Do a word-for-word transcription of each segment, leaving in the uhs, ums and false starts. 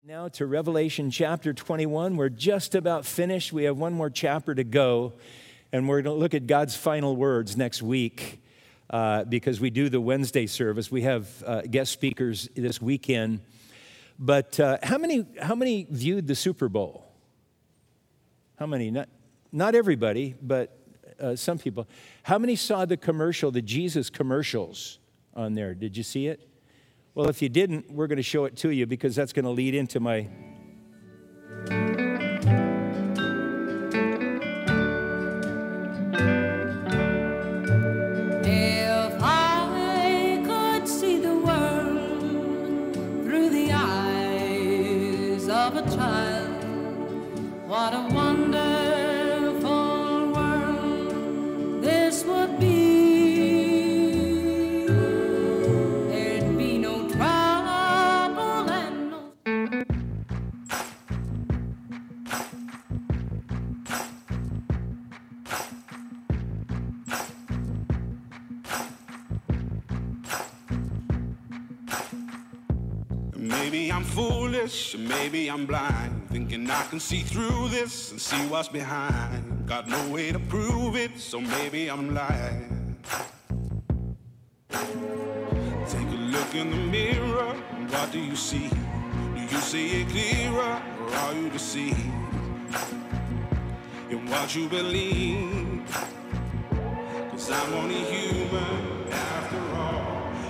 Now to Revelation chapter twenty-one. We're just about finished. We have one more chapter to go, and we're going to look at God's final words next week uh, because we do the Wednesday service. We have uh, guest speakers this weekend. But uh, how many how many viewed the Super Bowl? How many? Not, not everybody, but uh, some people. How many saw the commercial, the Jesus commercials on there? Did you see it? Well, if you didn't, we're going to show it to you because that's going to lead into my... If I could see the world through the eyes of a child, what a wonderful world this would be. Maybe I'm foolish, maybe I'm blind, thinking I can see through this and see what's behind. Got no way to prove it, so maybe I'm lying. Take a look in the mirror, what do you see? Do you see it clearer, or are you deceived in what you believe? 'Cause I'm only human after all.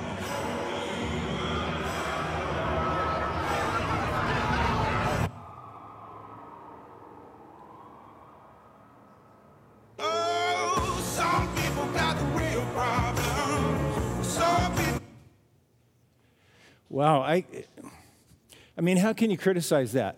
Wow, I, I mean, how can you criticize that?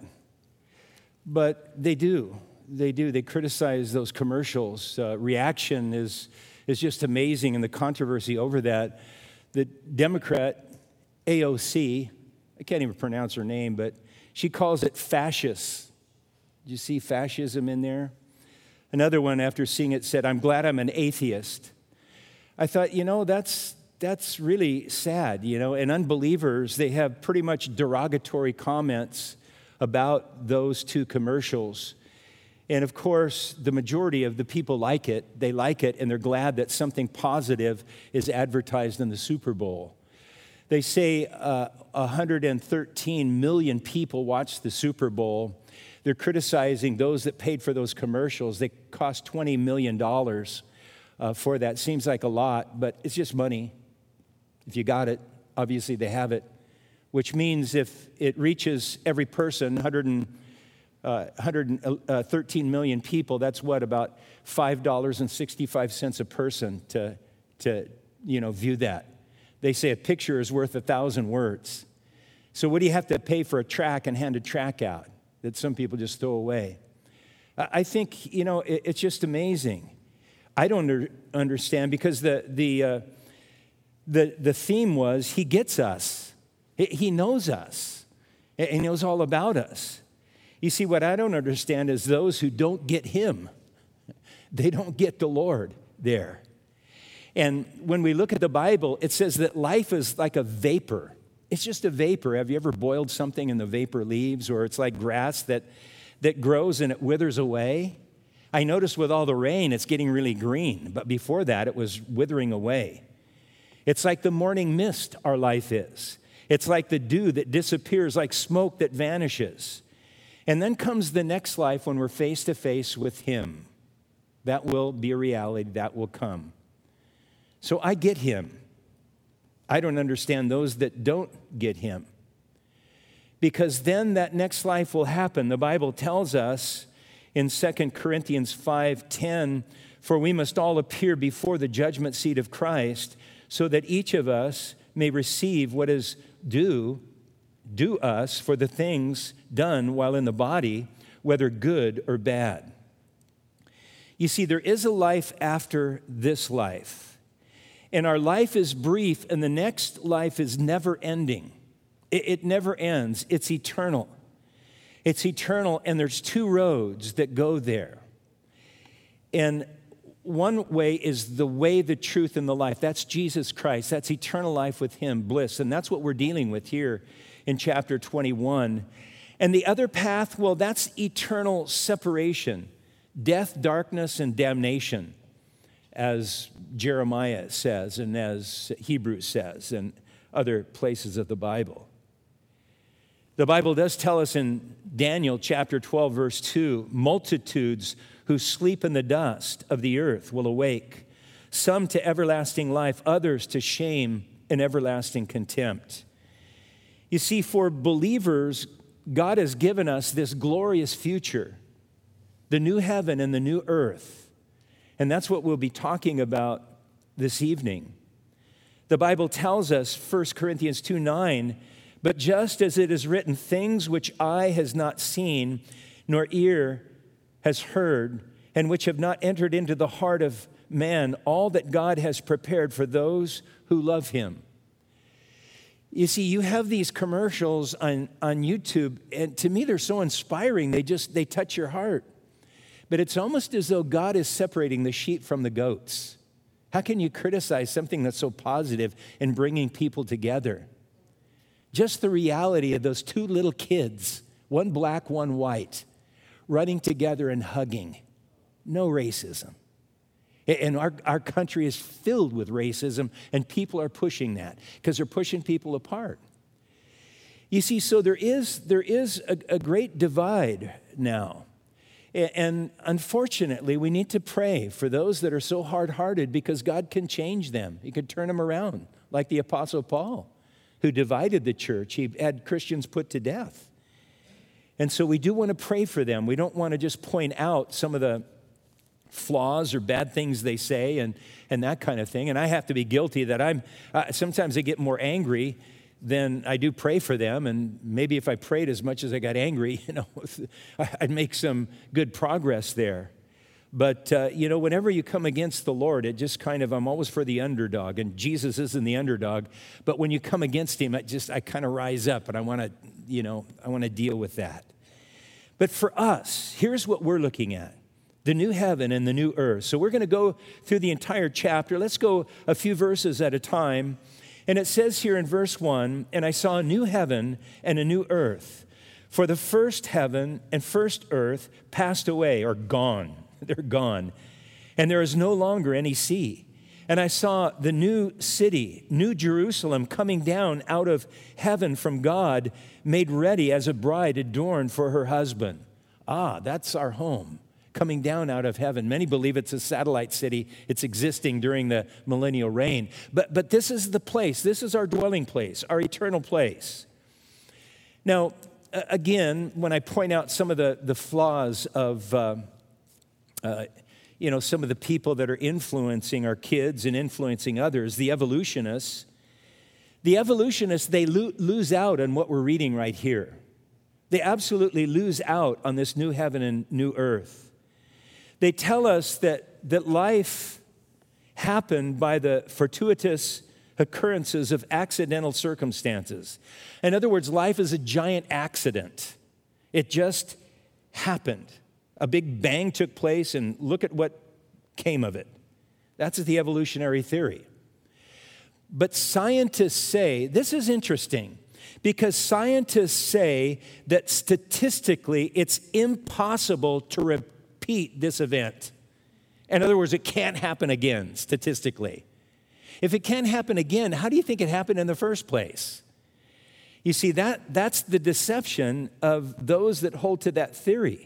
But they do. They do. They criticize those commercials. Uh, reaction is is just amazing, and the controversy over that. The Democrat, A O C, I can't even pronounce her name, but she calls it fascist. Did you see fascism in there? Another one, after seeing it, said, "I'm glad I'm an atheist." I thought, you know, that's... That's really sad, you know, and unbelievers, they have pretty much derogatory comments about those two commercials. And of course, the majority of the people like it. They like it, and they're glad that something positive is advertised in the Super Bowl. They say uh, one hundred thirteen million people watched the Super Bowl. They're criticizing those that paid for those commercials. They cost twenty million dollars uh, for that. Seems like a lot, but it's just money. If you got it, obviously they have it, which means if it reaches every person, one hundred, uh, one hundred thirteen million people, that's what, about five dollars and sixty-five cents a person to, to you know, view that. They say a picture is worth a thousand words. So what do you have to pay for a track and hand a track out that some people just throw away? I think, you know, it, it's just amazing. I don't under, understand because the... the uh, The, the theme was, he gets us. He knows us. He knows all about us. You see, what I don't understand is those who don't get him. They don't get the Lord there. And when we look at the Bible, it says that life is like a vapor. It's just a vapor. Have you ever boiled something and the vapor leaves? Or it's like grass that, that grows and it withers away. I noticed with all the rain, it's getting really green. But before that, it was withering away. It's like the morning mist our life is. It's like the dew that disappears, like smoke that vanishes. And then comes the next life when we're face to face with him. That will be a reality. That will come. So I get him. I don't understand those that don't get him. Because then that next life will happen. The Bible tells us in Second Corinthians five ten, "For we must all appear before the judgment seat of Christ, so that each of us may receive what is due, due us for the things done while in the body, whether good or bad." You see, there is a life after this life. And our life is brief, and the next life is never ending. It, it never ends. It's eternal. It's eternal, and there's two roads that go there. And one way is the way, the truth, and the life. That's Jesus Christ. That's eternal life with him, bliss. And that's what we're dealing with here in chapter twenty-one. And the other path, well, that's eternal separation, death, darkness, and damnation, as Jeremiah says and as Hebrews says and other places of the Bible. The Bible does tell us in Daniel chapter twelve, verse two, multitudes who sleep in the dust of the earth will awake, some to everlasting life, others to shame and everlasting contempt. You see, for believers, God has given us this glorious future, the new heaven and the new earth. And that's what we'll be talking about this evening. The Bible tells us, First Corinthians two nine, but just as it is written, things which eye has not seen, nor ear has heard, and which have not entered into the heart of man, all that God has prepared for those who love him. You see, you have these commercials on, on YouTube, and to me, they're so inspiring. They just, they touch your heart. But it's almost as though God is separating the sheep from the goats. How can you criticize something that's so positive in bringing people together? Just the reality of those two little kids, one black, one white, running together and hugging. No racism. And our, our country is filled with racism, and people are pushing that because they're pushing people apart. You see, so there is, there is a, a great divide now. And unfortunately, we need to pray for those that are so hard-hearted because God can change them. He can turn them around, like the Apostle Paul, who divided the church. He had Christians put to death. And so we do want to pray for them. We don't want to just point out some of the flaws or bad things they say and, and that kind of thing. And I have to be guilty that I'm, uh, sometimes I get more angry than I do pray for them. And maybe if I prayed as much as I got angry, you know, I'd make some good progress there. But, uh, you know, whenever you come against the Lord, it just kind of, I'm always for the underdog. And Jesus isn't the underdog. But when you come against him, I just, I kind of rise up and I want to, you know, I want to deal with that. But for us, here's what we're looking at. The new heaven and the new earth. So we're going to go through the entire chapter. Let's go a few verses at a time. And it says here in verse one, and I saw a new heaven and a new earth. For the first heaven and first earth passed away, or gone. They're gone. And there is no longer any sea. And I saw the new city, New Jerusalem, coming down out of heaven from God, made ready as a bride adorned for her husband. Ah, that's our home. Coming down out of heaven. Many believe it's a satellite city. It's existing during the millennial reign. But, but this is the place. This is our dwelling place, our eternal place. Now, again, when I point out some of the, the flaws of, uh, uh, you know, some of the people that are influencing our kids and influencing others, the evolutionists, the evolutionists, they lo- lose out on what we're reading right here. They absolutely lose out on this new heaven and new earth. They tell us that, that life happened by the fortuitous occurrences of accidental circumstances. In other words, life is a giant accident. It just happened. A big bang took place, and look at what came of it. That's the evolutionary theory. But scientists say, this is interesting, because scientists say that statistically it's impossible to repeat repeat this event. In other words, it can't happen again, statistically. If it can't happen again, how do you think it happened in the first place? You see, that, that's the deception of those that hold to that theory.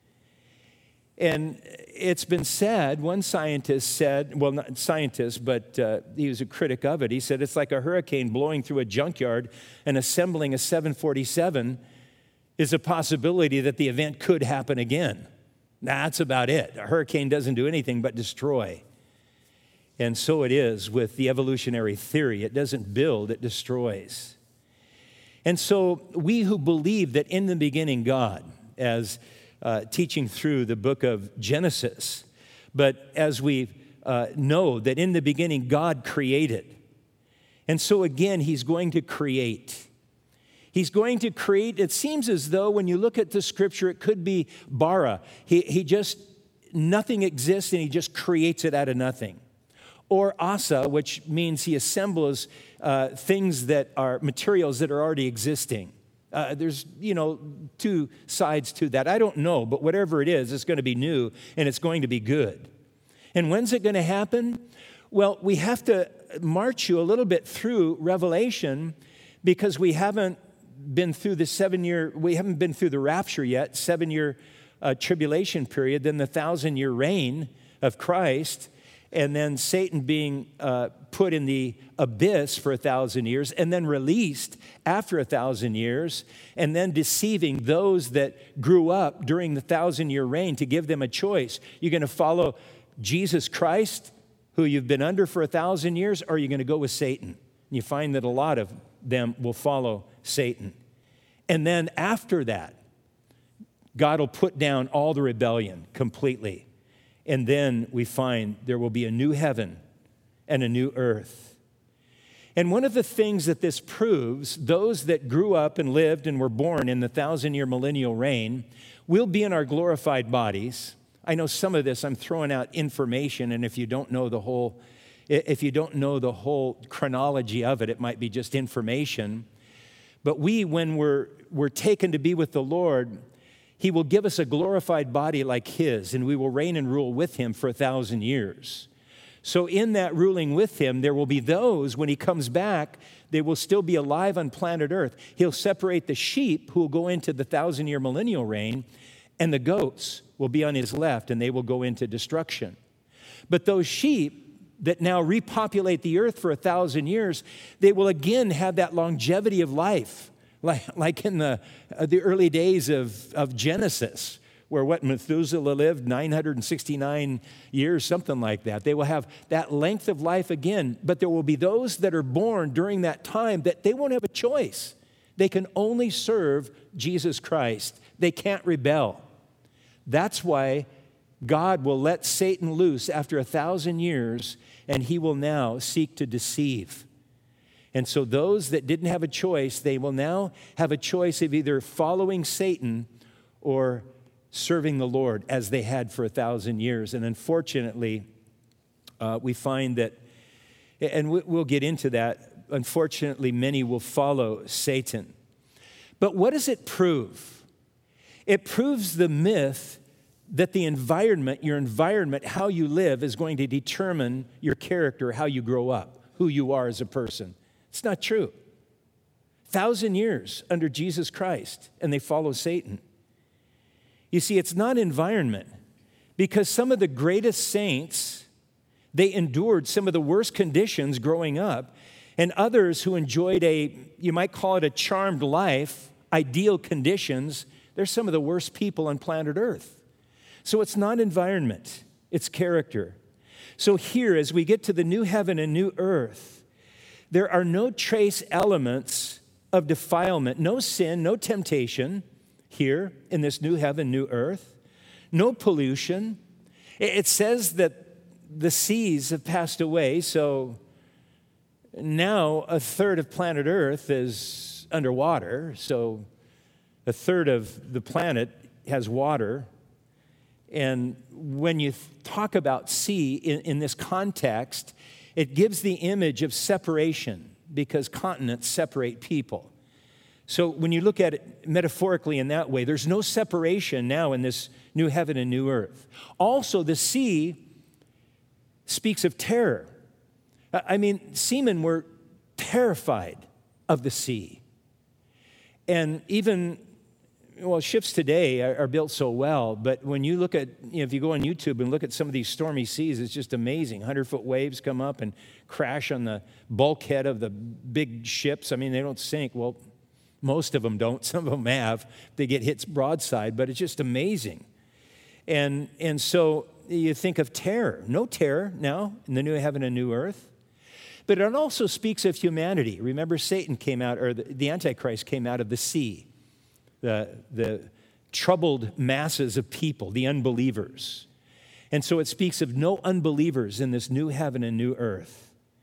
And it's been said, one scientist said, well, not scientist, but uh, he was a critic of it. He said, it's like a hurricane blowing through a junkyard and assembling a seven forty-seven is a possibility that the event could happen again. That's about it. A hurricane doesn't do anything but destroy. And so it is with the evolutionary theory. It doesn't build, it destroys. And so we who believe that in the beginning God, as uh, teaching through the book of Genesis, but as we uh, know that in the beginning God created. And so again, he's going to create. He's going to create, it seems as though when you look at the scripture, it could be bara. He, he just, nothing exists and he just creates it out of nothing. Or asa, which means he assembles uh, things that are materials that are already existing. Uh, there's, you know, two sides to that. I don't know, but whatever it is, it's going to be new and it's going to be good. And when's it going to happen? Well, we have to march you a little bit through Revelation because we haven't been through the seven-year, we haven't been through the rapture yet, seven-year uh, tribulation period, then the thousand-year reign of Christ, and then Satan being uh, put in the abyss for a thousand years, and then released after a thousand years, and then deceiving those that grew up during the thousand-year reign to give them a choice. You're going to follow Jesus Christ, who you've been under for a thousand years, or are you going to go with Satan? And you find that a lot of them will follow Satan. And then after that, God will put down all the rebellion completely. And then we find there will be a new heaven and a new earth. And one of the things that this proves, those that grew up and lived and were born in the thousand-year millennial reign will be in our glorified bodies. I know some of this, I'm throwing out information, and if you don't know the whole, if you don't know the whole chronology of it, it might be just information. But we, when we're, we're taken to be with the Lord, He will give us a glorified body like His, and we will reign and rule with Him for a thousand years. So in that ruling with Him, there will be those, when He comes back, they will still be alive on planet Earth. He'll separate the sheep who will go into the thousand-year millennial reign, and the goats will be on His left, and they will go into destruction. But those sheep that now repopulate the earth for a thousand years, they will again have that longevity of life, like, like in the, uh, the early days of, of Genesis, where what Methuselah lived, nine hundred sixty-nine years, something like that. They will have that length of life again, but there will be those that are born during that time that they won't have a choice. They can only serve Jesus Christ. They can't rebel. That's why God will let Satan loose after a thousand years, and he will now seek to deceive. And so those that didn't have a choice, they will now have a choice of either following Satan or serving the Lord as they had for a thousand years. And unfortunately, uh, we find that, and we'll get into that, unfortunately, many will follow Satan. But what does it prove? It proves the myth that the environment, your environment, how you live, is going to determine your character, how you grow up, who you are as a person. It's not true. Thousand years under Jesus Christ, and they follow Satan. You see, it's not environment, because some of the greatest saints, they endured some of the worst conditions growing up, and others who enjoyed a, you might call it a charmed life, ideal conditions, they're some of the worst people on planet Earth. So it's not environment, it's character. So here, as we get to the new heaven and new earth, there are no trace elements of defilement, no sin, no temptation here in this new heaven, new earth, no pollution. It says that the seas have passed away, so now a third of planet Earth is underwater, so a third of the planet has water. And when you talk about sea in, in this context, it gives the image of separation, because continents separate people. So when you look at it metaphorically in that way, there's no separation now in this new heaven and new earth. Also, the sea speaks of terror. I mean, seamen were terrified of the sea. And even, well, ships today are, are built so well, but when you look at, you know, if you go on YouTube and look at some of these stormy seas, it's just amazing. hundred-foot waves come up and crash on the bulkhead of the big ships. I mean, they don't sink. Well, most of them don't. Some of them have. They get hit broadside, but it's just amazing. And, and so you think of terror. No terror now in the new heaven and new earth. But it also speaks of humanity. Remember, Satan came out, or the, the Antichrist came out of the sea. The, the troubled masses of people, the unbelievers. And so it speaks of no unbelievers in this new heaven and new earth.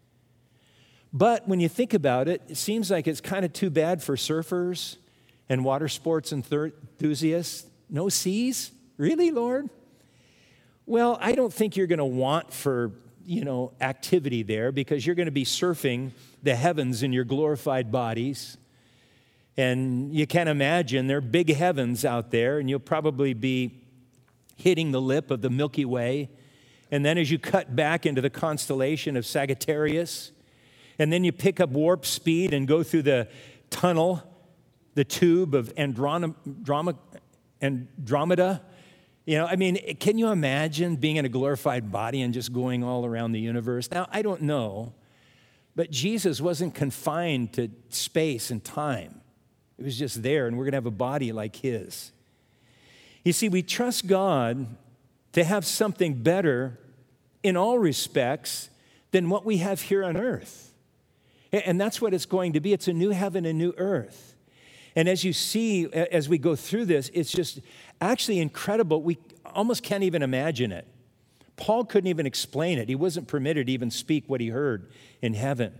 But when you think about it, it seems like it's kind of too bad for surfers and water sports enthusiasts. No seas? Really, Lord? Well, I don't think you're going to want for, you know, activity there, because you're going to be surfing the heavens in your glorified bodies. And you can imagine there are big heavens out there, and you'll probably be hitting the lip of the Milky Way. And then as you cut back into the constellation of Sagittarius, and then you pick up warp speed and go through the tunnel, the tube of Andromeda, Andromeda. You know, I mean, can you imagine being in a glorified body and just going all around the universe? Now, I don't know, but Jesus wasn't confined to space and time. It was just there, and we're going to have a body like his. You see, we trust God to have something better in all respects than what we have here on earth. And that's what it's going to be. It's a new heaven and new earth. And as you see, as we go through this, it's just actually incredible. We almost can't even imagine it. Paul couldn't even explain it. He wasn't permitted to even speak what he heard in heaven.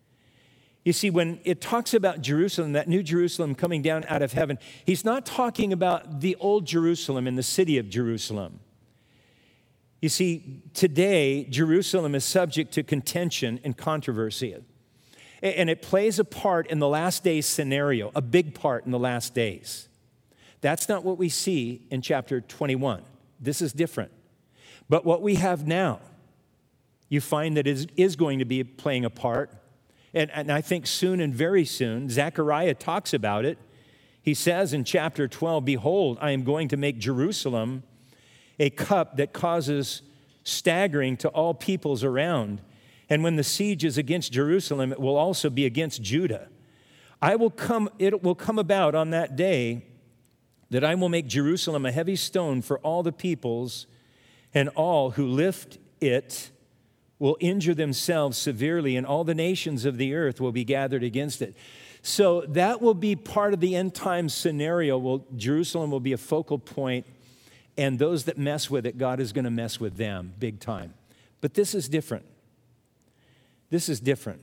You see, when it talks about Jerusalem, that new Jerusalem coming down out of heaven, he's not talking about the old Jerusalem in the city of Jerusalem. You see, today, Jerusalem is subject to contention and controversy. And it plays a part in the last days scenario, a big part in the last days. That's not what we see in chapter twenty-one. This is different. But what we have now, you find that it is going to be playing a part. And, and I think soon and very soon, Zechariah talks about it. He says in chapter twelve, "Behold, I am going to make Jerusalem a cup that causes staggering to all peoples around. And when the siege is against Jerusalem, it will also be against Judah. I will come, it will come about on that day that I will make Jerusalem a heavy stone for all the peoples, and all who lift it will injure themselves severely, and all the nations of the earth will be gathered against it." So that will be part of the end time scenario. Well, Jerusalem will be a focal point, and those that mess with it, God is going to mess with them big time. But this is different. This is different.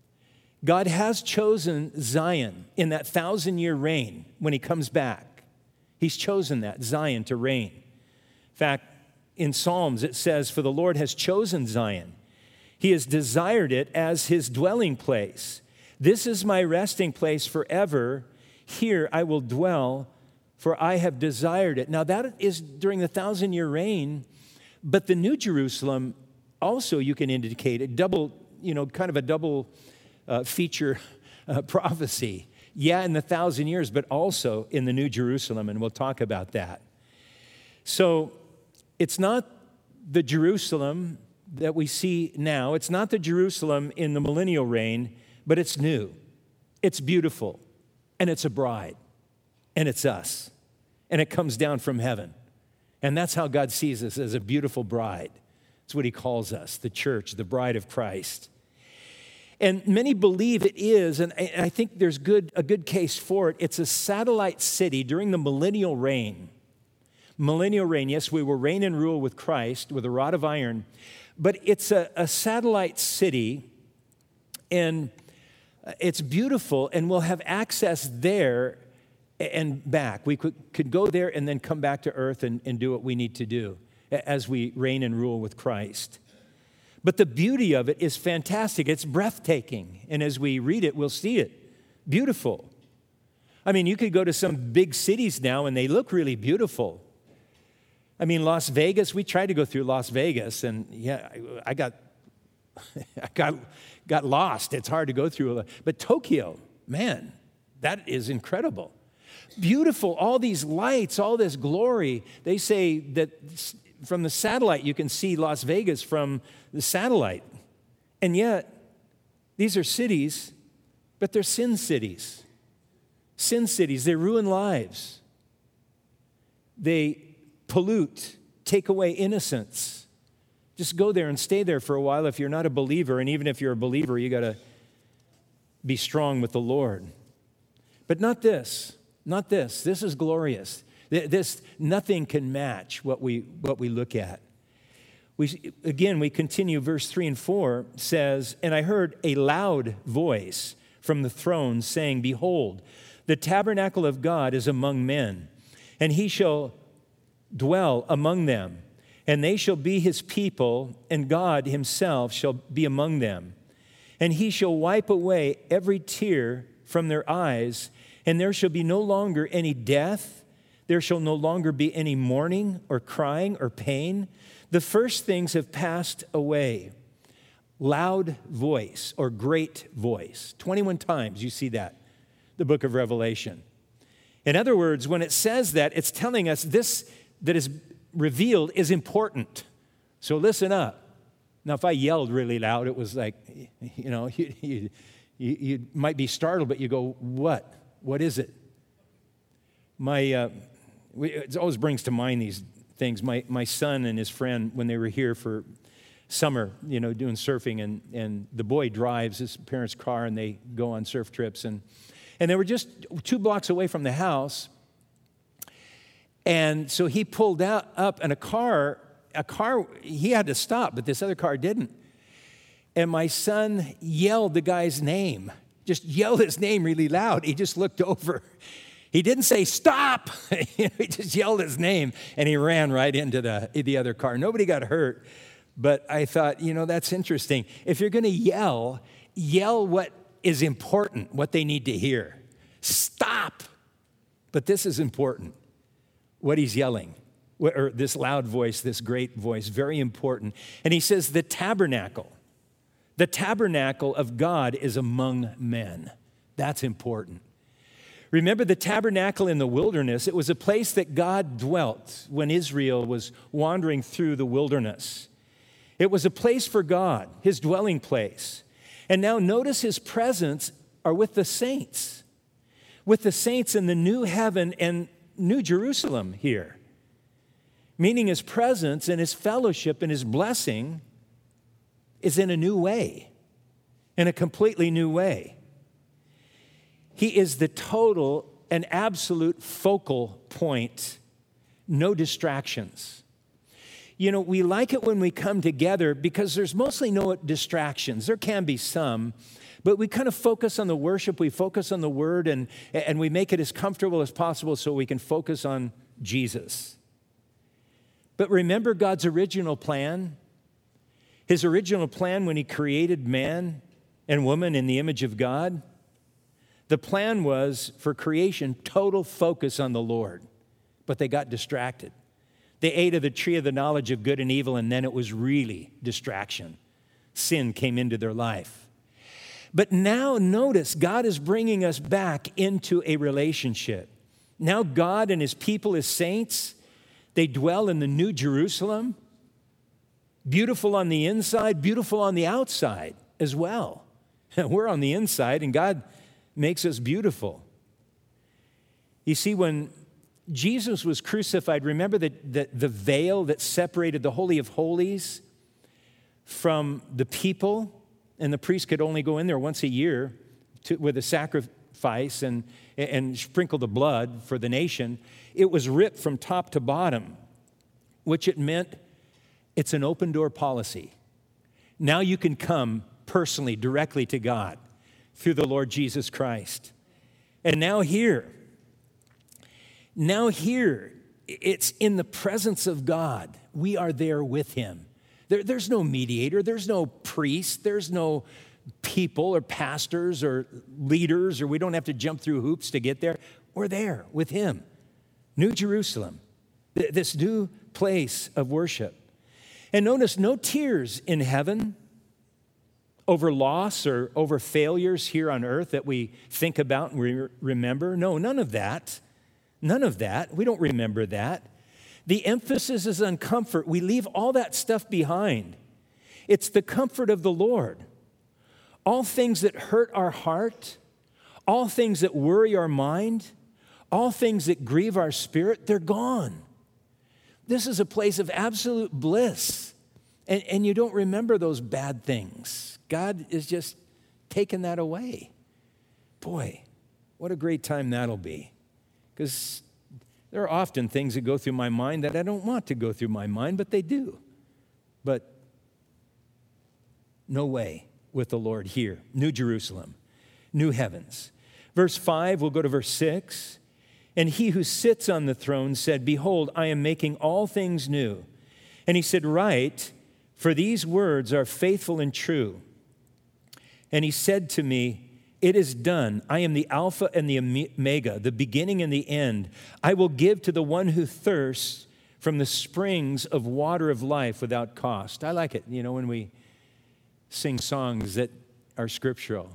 God has chosen Zion in that thousand-year reign when he comes back. He's chosen that, Zion, to reign. In fact, in Psalms it says, "For the Lord has chosen Zion. He has desired it as his dwelling place. This is my resting place forever. Here I will dwell, for I have desired it." Now that is during the thousand-year reign, but the New Jerusalem also, you can indicate a double, you know, kind of a double uh, feature uh, prophecy. Yeah, in the thousand years, but also in the New Jerusalem, and we'll talk about that. So it's not the Jerusalem that we see now. It's not the Jerusalem in the millennial reign, but it's new. It's beautiful, and it's a bride, and it's us, and it comes down from heaven. And that's how God sees us, as a beautiful bride. It's what he calls us, the church, the bride of Christ. And many believe it is, and I think there's good a good case for it. It's a satellite city during the millennial reign. Millennial reign, yes, we will reign and rule with Christ with a rod of iron, but it's a, a satellite city, and it's beautiful, and we'll have access there and back. We could, could go there and then come back to earth and, and do what we need to do as we reign and rule with Christ. But the beauty of it is fantastic. It's breathtaking. And as we read it, we'll see it. Beautiful. I mean, you could go to some big cities now and they look really beautiful. I mean, Las Vegas, we tried to go through Las Vegas, and yeah, I got I got got lost. It's hard to go through. But Tokyo, man, that is incredible. Beautiful, all these lights, all this glory. They say that from the satellite, you can see Las Vegas from the satellite. And yet, these are cities, but they're sin cities. Sin cities, they ruin lives. They pollute, take away innocence. Just go there and stay there for a while if you're not a believer. And even if you're a believer, you got to be strong with the Lord. But not this. Not this. This is glorious. This, nothing can match what we what we look at. We again we continue. Verse three and four says, "And I heard a loud voice from the throne saying, Behold, the tabernacle of God is among men, and he shall dwell among them, and they shall be his people, and God himself shall be among them. And he shall wipe away every tear from their eyes, And there shall be no longer any death. There shall no longer be any mourning or crying or pain. The first things have passed away. Loud voice or great voice. twenty-one times you see that, the book of Revelation. In other words, when it says that, it's telling us this that is revealed is important. So listen up. Now, if I yelled really loud, it was like, you know, you, you, you might be startled, but you go, what? What is it? My, uh, it always brings to mind these things. My, my son and his friend, when they were here for summer, you know, doing surfing, and, and the boy drives his parents' car, and they go on surf trips. And, and they were just two blocks away from the house. And so he pulled out up, and a car, a car, he had to stop, but this other car didn't. And my son yelled the guy's name, just yelled his name really loud. He just looked over. He didn't say, stop. He just yelled his name, and he ran right into the, the other car. Nobody got hurt, but I thought, you know, that's interesting. If you're going to yell, yell what is important, what they need to hear. Stop. But this is important, what he's yelling, or this loud voice, this great voice, very important. And he says, the tabernacle, the tabernacle of God is among men. That's important. Remember the tabernacle in the wilderness? It was a place that God dwelt when Israel was wandering through the wilderness. It was a place for God, his dwelling place. And now notice his presence are with the saints, with the saints in the new heaven and new Jerusalem here. Meaning his presence and his fellowship and his blessing is in a new way, in a completely new way. He is the total and absolute focal point, no distractions. You know, we like it when we come together because there's mostly no distractions. There can be some, but we kind of focus on the worship, we focus on the word, and, and we make it as comfortable as possible so we can focus on Jesus. But remember God's original plan? His original plan when he created man and woman in the image of God? The plan was for creation, total focus on the Lord, but they got distracted. They ate of the tree of the knowledge of good and evil, and then it was really distraction. Sin came into their life. But now notice, God is bringing us back into a relationship. Now God and his people, his saints, they dwell in the New Jerusalem, beautiful on the inside, beautiful on the outside as well. We're on the inside, and God makes us beautiful. You see, when Jesus was crucified, remember the, the, the veil that separated the Holy of Holies from the people, and the priest could only go in there once a year to, with a sacrifice and, and sprinkle the blood for the nation. It was ripped from top to bottom, which it meant it's an open door policy. Now you can come personally, directly to God through the Lord Jesus Christ. And now here, now here, it's in the presence of God. We are there with him. There, there's no mediator, there's no priest, there's no people or pastors or leaders, or we don't have to jump through hoops to get there. We're there with him. New Jerusalem, this new place of worship. And notice, no tears in heaven over loss or over failures here on earth that we think about and we remember. No, none of that. None of that. We don't remember that. The emphasis is on comfort. We leave all that stuff behind. It's the comfort of the Lord. All things that hurt our heart, all things that worry our mind, all things that grieve our spirit, they're gone. This is a place of absolute bliss. And, and you don't remember those bad things. God is just taking that away. Boy, what a great time that'll be. Because there are often things that go through my mind that I don't want to go through my mind, but they do. But no way with the Lord here. New Jerusalem, new heavens. Verse five, we'll go to verse six. And he who sits on the throne said, behold, I am making all things new. And he said, write, for these words are faithful and true. And he said to me, It is done. I am the Alpha and the Omega, the beginning and the end. I will give to the one who thirsts from the springs of water of life without cost. I like it, you know, when we sing songs that are scriptural,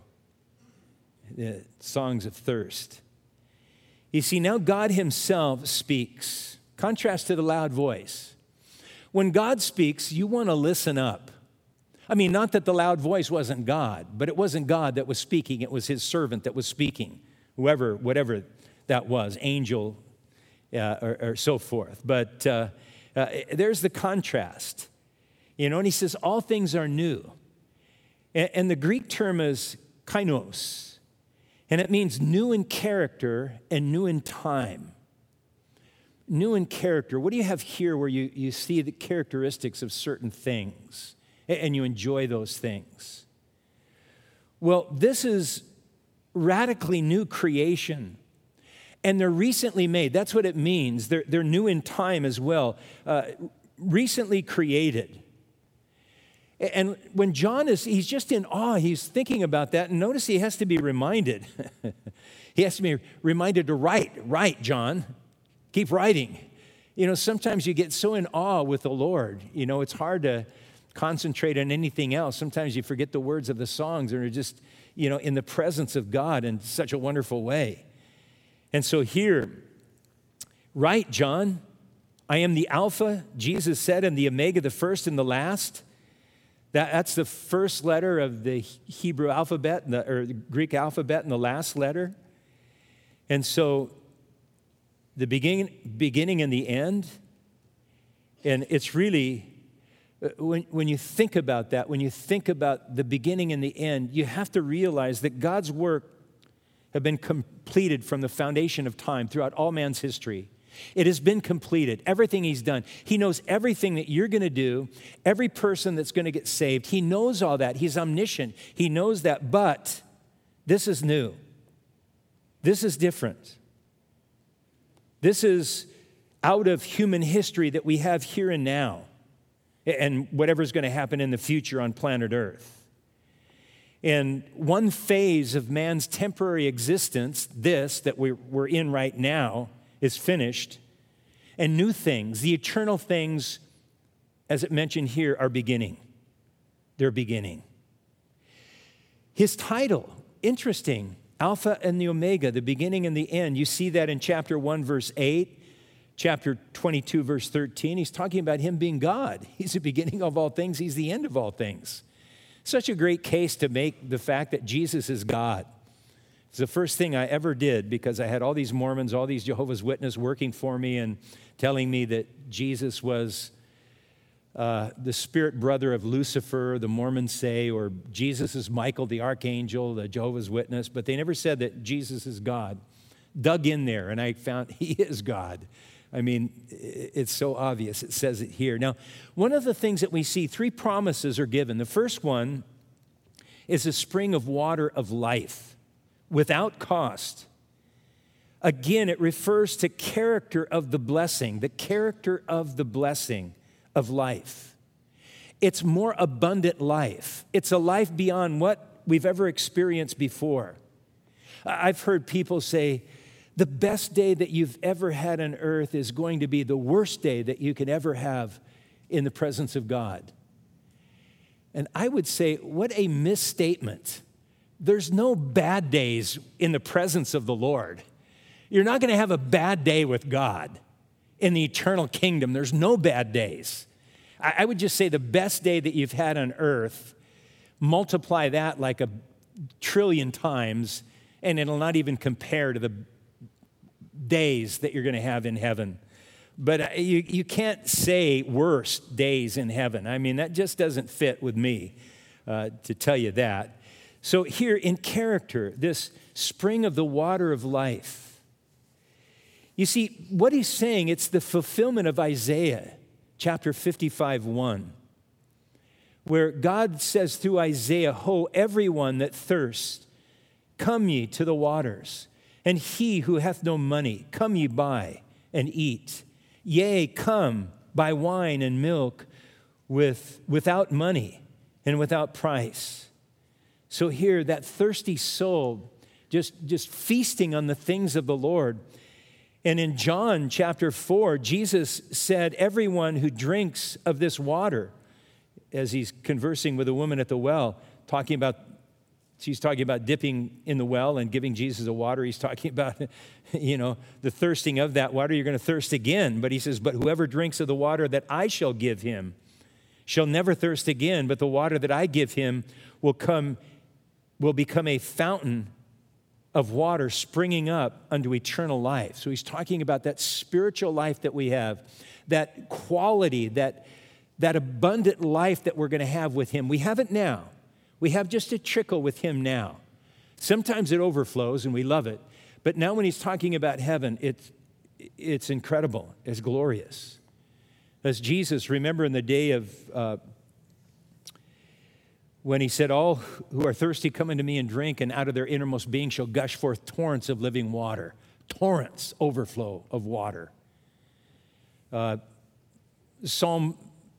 the songs of thirst. You see, now God himself speaks. Contrast to the loud voice. When God speaks, you want to listen up. I mean, not that the loud voice wasn't God, but it wasn't God that was speaking. It was his servant that was speaking, whoever, whatever that was, angel, uh, or, or so forth. But uh, uh, there's the contrast. You know, and he says, all things are new. And, and the Greek term is kainos, and it means new in character and new in time. New in character. What do you have here where you, you see the characteristics of certain things? And you enjoy those things. Well, this is radically new creation. And they're recently made. That's what it means. They're, they're new in time as well. Uh, recently created. And when John is, he's just in awe. He's thinking about that. And notice he has to be reminded. He has to be reminded to write. Write, John. Keep writing. You know, sometimes you get so in awe with the Lord. You know, it's hard to concentrate on anything else. Sometimes you forget the words of the songs and are just, you know, in the presence of God in such a wonderful way. And so here, right, John, I am the Alpha, Jesus said, and the Omega, the first and the last. That, that's the first letter of the Hebrew alphabet, and the, or the Greek alphabet, and the last letter. And so the beginning, beginning and the end, and it's really, When, when you think about that, when you think about the beginning and the end, you have to realize that God's work have been completed from the foundation of time throughout all man's history. It has been completed, everything he's done. He knows everything that you're going to do, every person that's going to get saved. He knows all that. He's omniscient. He knows that, but this is new. This is different. This is out of human history that we have here and now, and whatever's going to happen in the future on planet Earth. And one phase of man's temporary existence, this that we're, we're in right now, is finished. And new things, the eternal things, as it mentioned here, are beginning. They're beginning. His title, interesting, Alpha and the Omega, the beginning and the end. You see that in chapter one, verse eight. Chapter twenty-two, verse thirteen, he's talking about him being God. He's the beginning of all things. He's the end of all things. Such a great case to make the fact that Jesus is God. It's the first thing I ever did because I had all these Mormons, all these Jehovah's Witnesses working for me and telling me that Jesus was uh, the spirit brother of Lucifer, the Mormons say, or Jesus is Michael the archangel, the Jehovah's Witness, but they never said that Jesus is God. Dug in there, and I found he is God. I mean, it's so obvious. It says it here. Now, one of the things that we see, three promises are given. The first one is a spring of water of life without cost. Again, it refers to character of the blessing, the character of the blessing of life. It's more abundant life. It's a life beyond what we've ever experienced before. I've heard people say, the best day that you've ever had on earth is going to be the worst day that you can ever have in the presence of God. And I would say, what a misstatement. There's no bad days in the presence of the Lord. You're not going to have a bad day with God in the eternal kingdom. There's no bad days. I would just say the best day that you've had on earth, multiply that like a trillion times, and it'll not even compare to the days that you're going to have in heaven. But you, you can't say worst days in heaven. I mean, that just doesn't fit with me uh, to tell you that. So here in character, this spring of the water of life. You see, what he's saying, it's the fulfillment of Isaiah chapter fifty-five, one, where God says through Isaiah, "Ho, everyone that thirsts, come ye to the waters. And he who hath no money, come ye buy and eat. Yea, come, buy wine and milk with, without money and without price." So here, that thirsty soul, just, just feasting on the things of the Lord. And in John chapter four, Jesus said, everyone who drinks of this water, as he's conversing with a woman at the well, talking about, she's talking about dipping in the well and giving Jesus a water. He's talking about, you know, the thirsting of that water. You're going to thirst again. But he says, but whoever drinks of the water that I shall give him shall never thirst again, but the water that I give him will come, will become a fountain of water springing up unto eternal life. So he's talking about that spiritual life that we have, that quality, that, that abundant life that we're going to have with him. We have it now. We have just a trickle with him now. Sometimes it overflows and we love it. But now when he's talking about heaven, it's, it's incredible. It's glorious. As Jesus, remember in the day of uh, when he said, all who are thirsty come unto me and drink, and out of their innermost being shall gush forth torrents of living water. Torrents, overflow of water. Uh, Psalm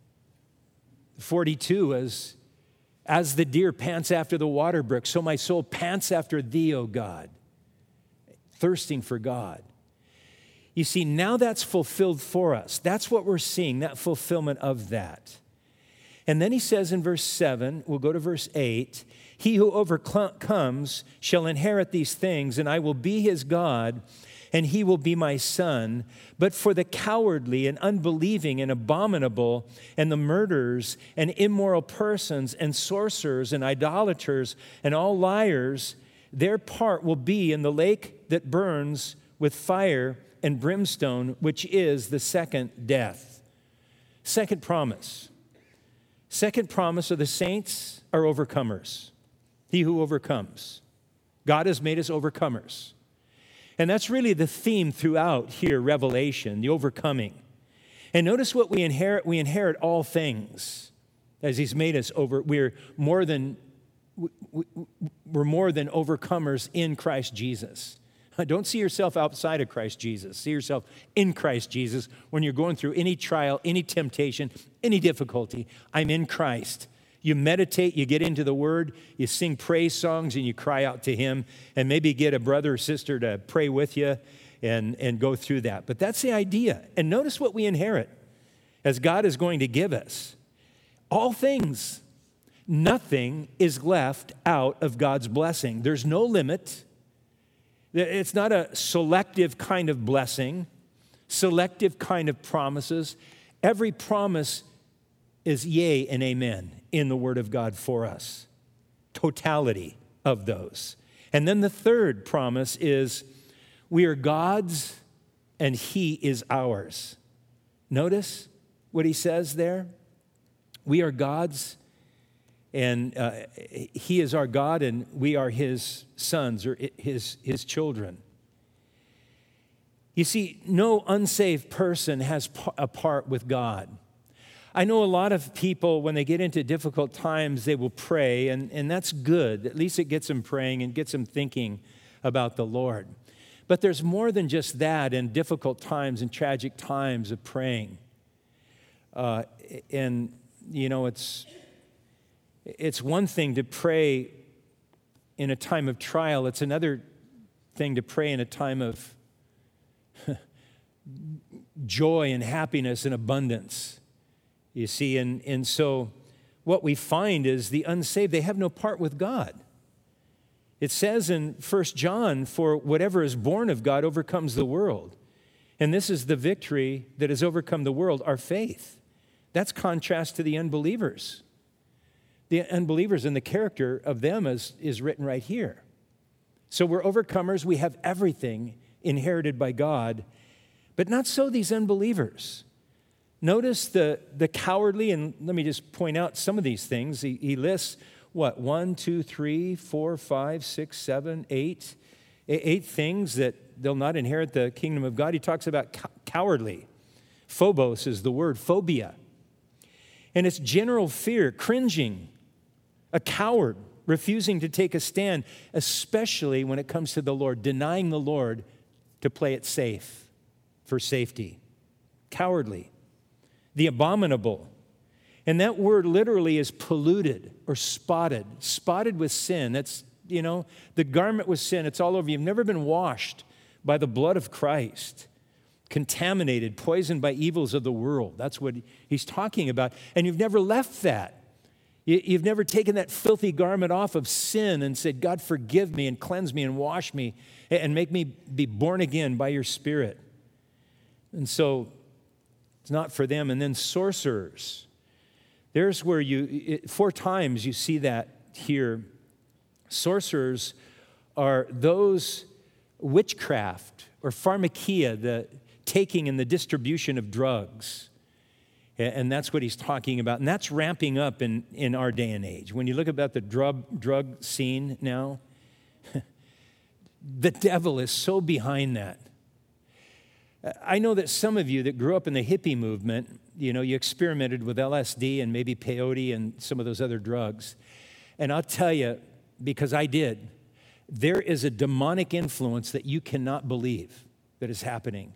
forty-two, as, as the deer pants after the water brook, so my soul pants after thee, O God. Thirsting for God. You see, now that's fulfilled for us. That's what we're seeing, that fulfillment of that. And then he says in verse seven, we'll go to verse eight, he who overcomes shall inherit these things, and I will be his God, and he will be my son. But for the cowardly and unbelieving and abominable and the murderers and immoral persons and sorcerers and idolaters and all liars, their part will be in the lake that burns with fire and brimstone, which is the second death. Second promise. Second promise of the saints are overcomers. He who overcomes. God has made us overcomers. And that's really the theme throughout here, Revelation, the overcoming. And notice what we inherit. We inherit all things as he's made us over. We're more than, we're more than overcomers in Christ Jesus. Don't see yourself outside of Christ Jesus. See yourself in Christ Jesus when you're going through any trial, any temptation, any difficulty. I'm in Christ. You meditate, you get into the Word, you sing praise songs, and you cry out to Him, and maybe get a brother or sister to pray with you and, and go through that. But that's the idea. And notice what we inherit as God is going to give us. All things. Nothing is left out of God's blessing. There's no limit. It's not a selective kind of blessing, selective kind of promises. Every promise is yea and amen in the Word of God for us. Totality of those. And then the third promise is we are God's and He is ours. Notice what he says there. We are God's and uh, He is our God, and we are His sons or His, His children. You see, no unsaved person has a part with God. I know a lot of people, when they get into difficult times, they will pray, and, and that's good. At least it gets them praying and gets them thinking about the Lord. But there's more than just that in difficult times and tragic times of praying. Uh, and, you know, it's... It's one thing to pray in a time of trial. It's another thing to pray in a time of joy and happiness and abundance. You see, and, and so what we find is the unsaved, they have no part with God. It says in First John, for whatever is born of God overcomes the world. And this is the victory that has overcome the world, our faith. That's contrast to the unbelievers. The unbelievers and the character of them is, is written right here. So we're overcomers. We have everything inherited by God, but not so these unbelievers. Notice the, the cowardly, and let me just point out some of these things. He, he lists, what, one, two, three, four, five, six, seven, eight, eight things that they'll not inherit the kingdom of God. He talks about cow- cowardly. Phobos is the word, phobia. And it's general fear, cringing, a coward, refusing to take a stand, especially when it comes to the Lord, denying the Lord to play it safe, for safety. Cowardly. The abominable. And that word literally is polluted or spotted, spotted with sin. That's, you know, the garment with sin. It's all over. You've never been washed by the blood of Christ, contaminated, poisoned by evils of the world. That's what he's talking about. And you've never left that. You've never taken that filthy garment off of sin and said, God, forgive me and cleanse me and wash me and make me be born again by your Spirit. And so it's not for them. And then sorcerers. There's where you, it, four times you see that here. Sorcerers are those witchcraft or pharmakia, the taking and the distribution of drugs. And that's what he's talking about. And that's ramping up in, in our day and age. When you look about the drug, drug scene now, the devil is so behind that. I know that some of you that grew up in the hippie movement, you know, you experimented with L S D and maybe peyote and some of those other drugs. And I'll tell you, because I did, there is a demonic influence that you cannot believe that is happening.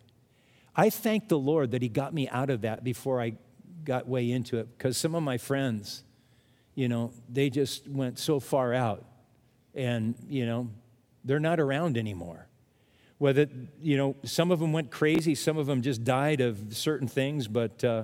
I thank the Lord that he got me out of that before I got way into it, because some of my friends, you know, they just went so far out and, you know, they're not around anymore. Whether, you know, some of them went crazy, some of them just died of certain things, but uh,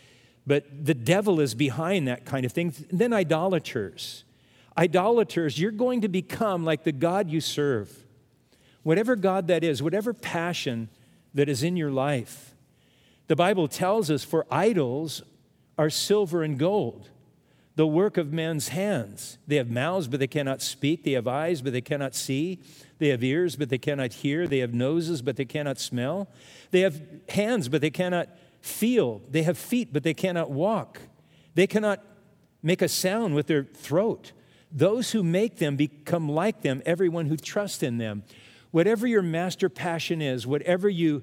but the devil is behind that kind of thing. And then idolaters. Idolaters, you're going to become like the God you serve. Whatever God that is, whatever passion that is in your life. The Bible tells us, for idols are silver and gold, the work of men's hands. They have mouths, but they cannot speak. They have eyes, but they cannot see. They have ears, but they cannot hear. They have noses, but they cannot smell. They have hands, but they cannot feel. They have feet, but they cannot walk. They cannot make a sound with their throat. Those who make them become like them, everyone who trusts in them. Whatever your master passion is, whatever you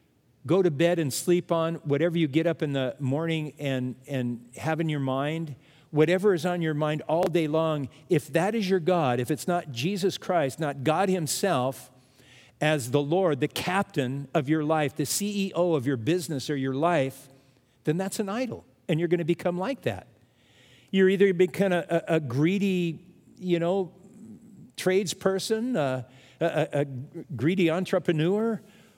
go to bed and sleep on, whatever you get up in the morning and, and have in your mind, whatever is on your mind all day long, if that is your God, if it's not Jesus Christ, not God himself as the Lord, the captain of your life, the C E O of your business or your life, then that's an idol, and you're going to become like that. You're either become a, a, a greedy, you know, tradesperson, uh, a, a, a greedy entrepreneur,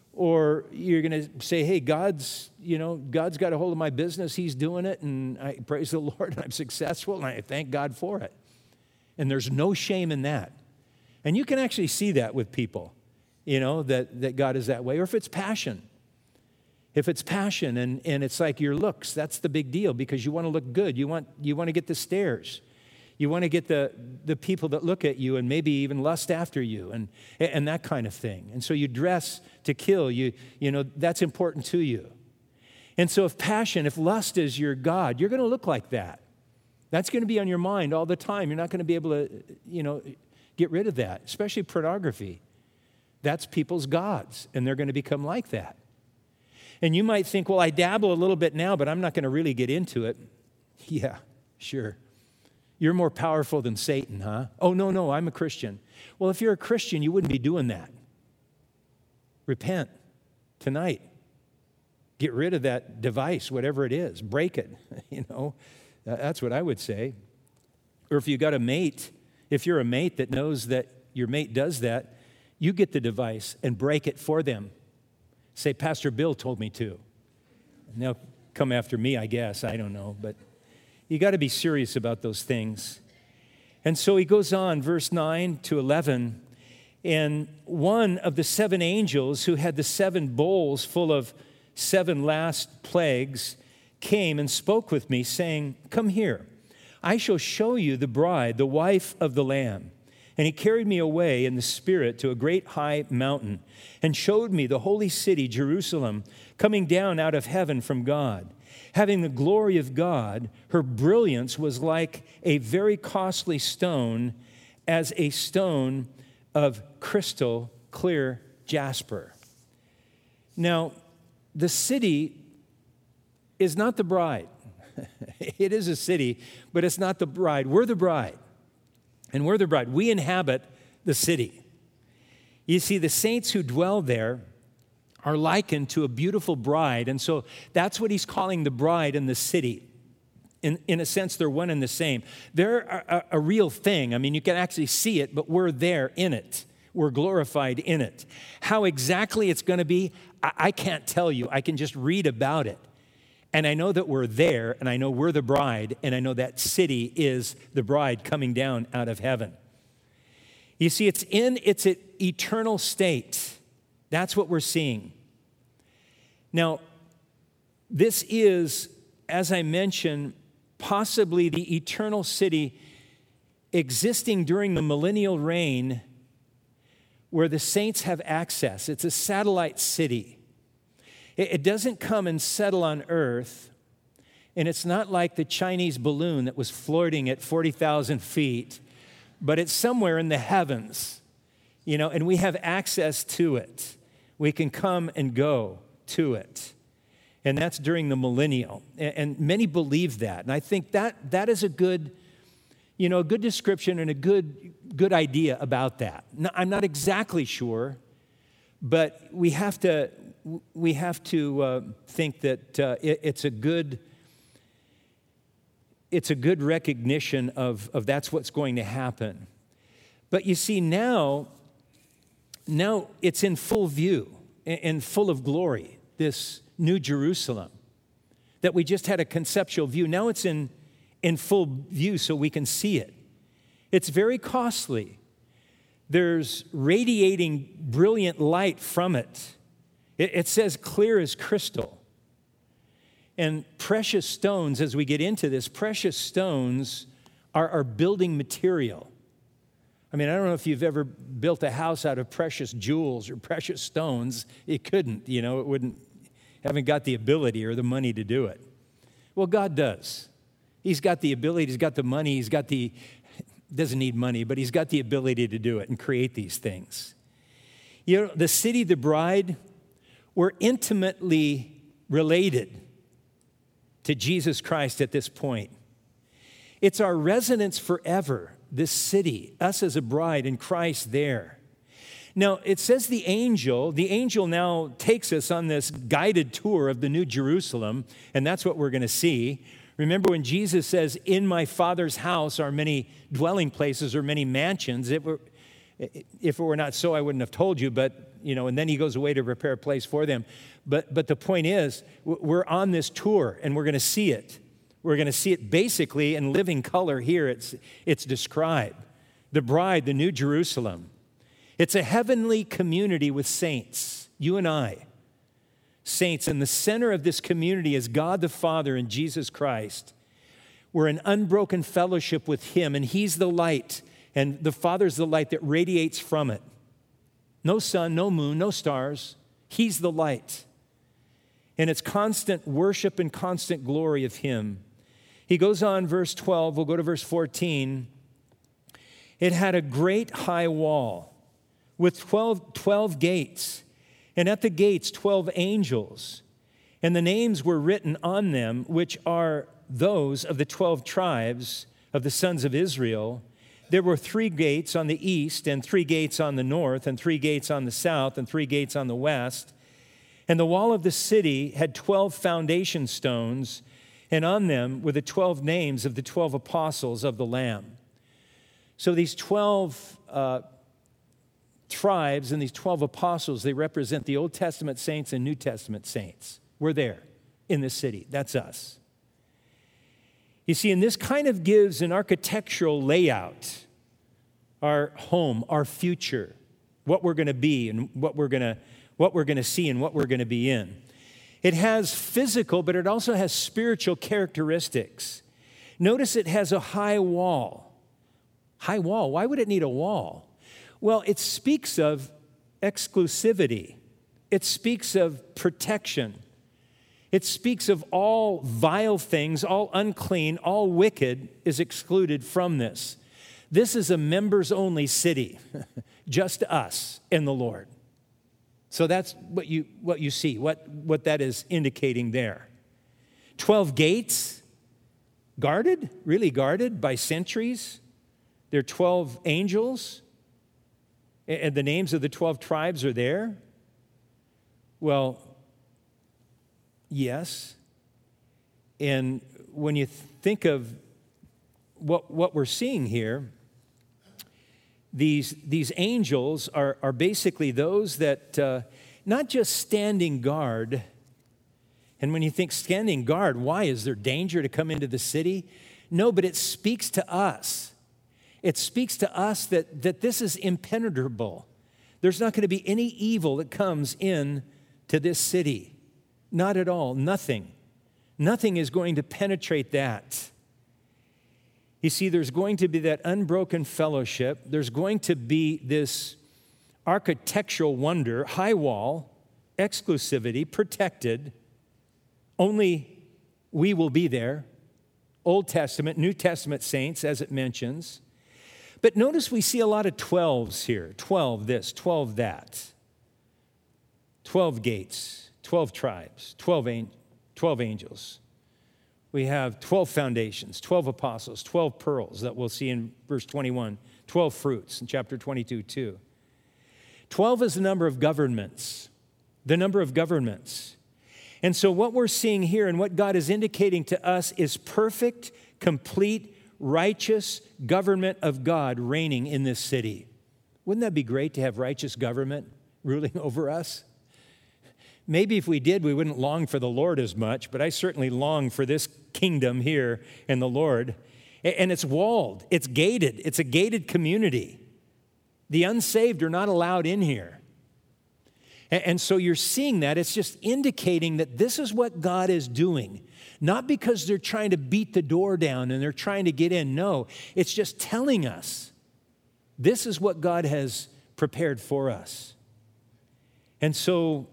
or you're going to say, hey, God's, you know, God's got a hold of my business. He's doing it, and I praise the Lord, and I'm successful, and I thank God for it. And there's no shame in that. And you can actually see that with people, you know, that, that God is that way. Or if it's passion. If it's passion and, and it's like your looks, that's the big deal, because you want to look good. You want, you want to get the stares. You want to get the, the people that look at you and maybe even lust after you and, and that kind of thing. And so you dress to kill. You, you know, that's important to you. And so if passion, if lust is your God, you're going to look like that. That's going to be on your mind all the time. You're not going to be able to, you know, get rid of that, especially pornography. That's people's gods, and they're going to become like that. And you might think, well, I dabble a little bit now, but I'm not going to really get into it. Yeah, sure. You're more powerful than Satan, huh? Oh, no, no, I'm a Christian. Well, if you're a Christian, you wouldn't be doing that. Repent tonight. Get rid of that device, whatever it is. Break it, you know. That's what I would say. Or if you got a mate, if you're a mate that knows that your mate does that, you get the device and break it for them. Say, Pastor Bill told me to. And they'll come after me, I guess. I don't know, but you got to be serious about those things. And so he goes on, verse nine to eleven, and one of the seven angels who had the seven bowls full of seven last plagues came and spoke with me, saying, come here, I shall show you the bride, the wife of the Lamb. And he carried me away in the Spirit to a great high mountain and showed me the holy city, Jerusalem, coming down out of heaven from God. Having the glory of God, her brilliance was like a very costly stone, as a stone of crystal clear jasper. Now, the city is not the bride. It is a city, but it's not the bride. We're the bride. And we're the bride. We inhabit the city. You see, the saints who dwell there are likened to a beautiful bride. And so that's what he's calling the bride in the city. In, in a sense, they're one and the same. They're a, a, a real thing. I mean, you can actually see it, but we're there in it. We're glorified in it. How exactly it's going to be, I, I can't tell you. I can just read about it. And I know that we're there, and I know we're the bride, and I know that city is the bride coming down out of heaven. You see, it's in its eternal state. That's what we're seeing. Now, this is, as I mentioned, possibly the eternal city existing during the millennial reign where the saints have access. It's a satellite city. It doesn't come and settle on earth, and it's not like the Chinese balloon that was floating at forty thousand feet, but it's somewhere in the heavens, you know, and we have access to it. We can come and go to it. And that's during the millennial. And many believe that. And I think that that is a good, you know, a good description and a good, good idea about that. Now, I'm not exactly sure, but we have to, we have to uh, think that uh, it, it's a good, it's a good recognition of, of that's what's going to happen. But you see, now, now it's in full view and full of glory, this New Jerusalem, that we just had a conceptual view. Now it's in, in full view so we can see it. It's very costly. There's radiating brilliant light from it. It, it says clear as crystal. And precious stones, as we get into this, precious stones are our building material. I mean, I don't know if you've ever built a house out of precious jewels or precious stones. It couldn't, you know, it wouldn't, haven't got the ability or the money to do it. Well, God does. He's got the ability, he's got the money, he's got the, doesn't need money, but he's got the ability to do it and create these things. You know, the city, the bride, we're intimately related to Jesus Christ at this point. It's our residence forever, this city, us as a bride and Christ there. Now, it says the angel, the angel now takes us on this guided tour of the New Jerusalem, and that's what we're going to see. Remember when Jesus says, in my Father's house are many dwelling places or many mansions. If it were, if it were not so, I wouldn't have told you, but, you know, and then he goes away to prepare a place for them. But, but the point is, we're on this tour, and we're going to see it. We're going to see it basically in living color here. It's, it's described. The bride, the New Jerusalem. It's a heavenly community with saints, you and I. Saints, in the center of this community is God the Father and Jesus Christ. We're in unbroken fellowship with him, and he's the light, and the Father's the light that radiates from it. No sun, no moon, no stars. He's the light. And it's constant worship and constant glory of him. He goes on, verse twelve, we'll go to verse fourteen. It had a great high wall with twelve, twelve gates, and at the gates twelve angels, and the names were written on them, which are those of the twelve tribes of the sons of Israel. There were three gates on the east, and three gates on the north, and three gates on the south, and three gates on the west. And the wall of the city had twelve foundation stones, and on them were the twelve names of the twelve apostles of the Lamb. So these twelve uh, tribes and these twelve apostles, they represent the Old Testament saints and New Testament saints. We're there in this city. That's us. You see, and this kind of gives an architectural layout, our home, our future, what we're going to be and what we're going to what we're going to see and what we're going to be in. It has physical, but it also has spiritual characteristics. Notice it has a high wall. High wall. Why would it need a wall? Well, it speaks of exclusivity. It speaks of protection. It speaks of all vile things, all unclean, all wicked is excluded from this. This is a members-only city, just us and the Lord. So that's what you what you see, what, what that is indicating there. Twelve gates, guarded, really guarded by sentries. There are twelve angels, and the names of the twelve tribes are there. Well, yes. And when you think of what, what we're seeing here, these, these angels are, are basically those that uh, not just standing guard. And when you think standing guard, why? Is there danger to come into the city? No, but it speaks to us. It speaks to us that, that this is impenetrable. There's not going to be any evil that comes in to this city. Not at all. Nothing. Nothing is going to penetrate that. You see, there's going to be that unbroken fellowship. There's going to be this architectural wonder, high wall, exclusivity, protected. Only we will be there. Old Testament, New Testament saints, as it mentions. But notice we see a lot of twelves here. twelve this, twelve that. twelve gates, twelve tribes, twelve, an- twelve angels. We have twelve foundations, twelve apostles, twelve pearls that we'll see in verse twenty-one, twelve fruits in chapter twenty-two, too. twelve is the number of governments, the number of governments. And so what we're seeing here and what God is indicating to us is perfect, complete, righteous government of God reigning in this city. Wouldn't that be great to have righteous government ruling over us? Maybe if we did, we wouldn't long for the Lord as much, but I certainly long for this kingdom here in the Lord. And it's walled, it's gated, it's a gated community. The unsaved are not allowed in here. And so you're seeing that. It's just indicating that this is what God is doing. Not because they're trying to beat the door down and they're trying to get in. No, it's just telling us this is what God has prepared for us. And so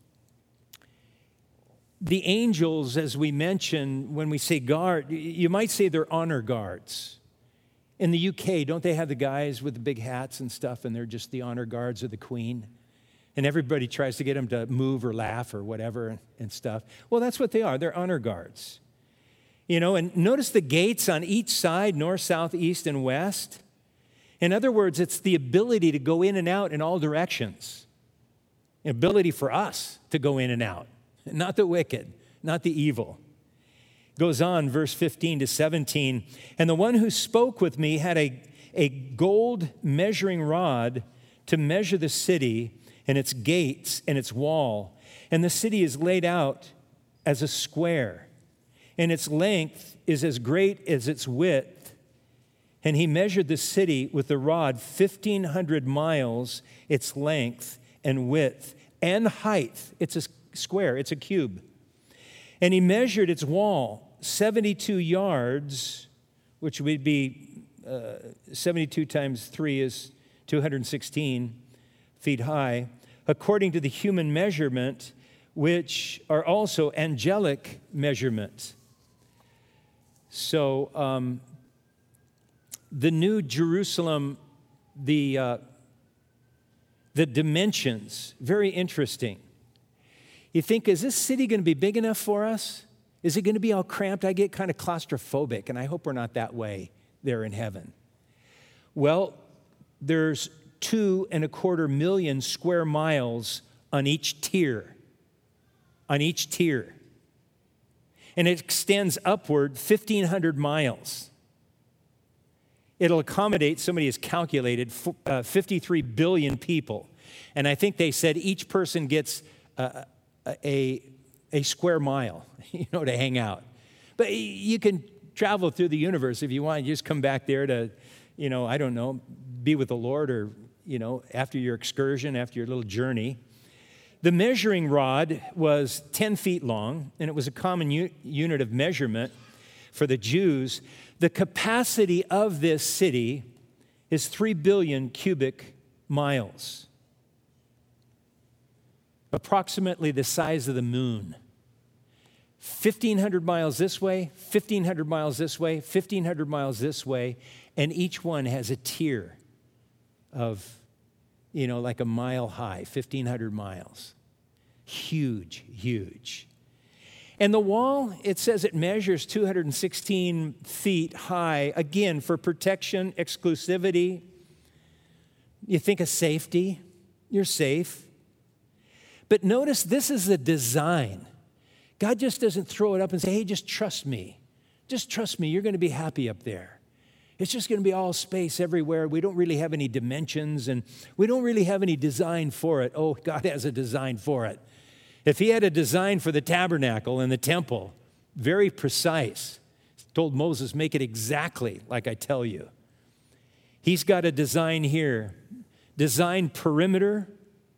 the angels, as we mentioned, when we say guard, you might say they're honor guards. In the U K, don't they have the guys with the big hats and stuff, and they're just the honor guards of the Queen? And everybody tries to get them to move or laugh or whatever and stuff. Well, that's what they are. They're honor guards. You know, and notice the gates on each side, north, south, east, and west. In other words, it's the ability to go in and out in all directions. An ability for us to go in and out. Not the wicked, not the evil. Goes on, verse fifteen to seventeen. And the one who spoke with me had a, a gold measuring rod to measure the city and its gates and its wall. And the city is laid out as a square, and its length is as great as its width. And he measured the city with the rod, fifteen hundred miles, its length and width and height. It's a square, it's a cube. And he measured its wall, seventy-two yards, which would be uh, seventy-two times three is two hundred sixteen feet high, according to the human measurement, which are also angelic measurements. So um, the New Jerusalem, the, uh, the dimensions, very interesting. You think, is this city going to be big enough for us? Is it going to be all cramped? I get kind of claustrophobic, and I hope we're not that way there in heaven. Well, there's two and a quarter million square miles on each tier, on each tier. And it extends upward fifteen hundred miles. It'll accommodate, somebody has calculated, uh, fifty-three billion people. And I think they said each person gets uh, a, a square mile, you know, to hang out. But you can travel through the universe if you want. You just come back there to, you know, I don't know, be with the Lord or, you know, after your excursion, after your little journey. The measuring rod was ten feet long, and it was a common u- unit of measurement for the Jews. The capacity of this city is three billion cubic miles, approximately the size of the moon. fifteen hundred miles this way, fifteen hundred miles this way, fifteen hundred miles this way, and each one has a tier of, you know, like a mile high, fifteen hundred miles. Huge, huge. And the wall, it says it measures two hundred sixteen feet high, again, for protection, exclusivity. You think of safety, you're safe. But notice this is the design. God just doesn't throw it up and say, hey, just trust me. Just trust me. You're going to be happy up there. It's just going to be all space everywhere. We don't really have any dimensions, and we don't really have any design for it. Oh, God has a design for it. If he had a design for the tabernacle and the temple, very precise, he told Moses, make it exactly like I tell you. He's got a design here. Design perimeter,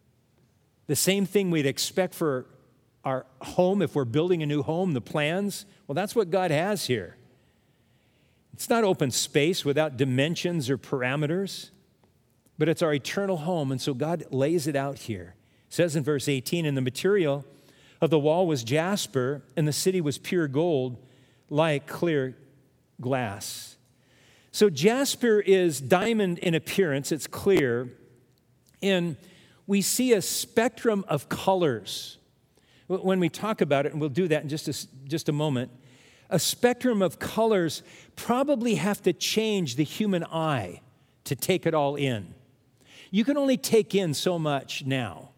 the same thing we'd expect for our home if we're building a new home, the plans. Well, that's what God has here. It's not open space without dimensions or parameters, but it's our eternal home, and so God lays it out here. It says in verse eighteen, and the material of the wall was jasper, and the city was pure gold, like clear glass. So jasper is diamond in appearance, it's clear, and we see a spectrum of colors. When we talk about it, and we'll do that in just a, just a moment, a spectrum of colors probably have to change the human eye to take it all in. You can only take in so much now.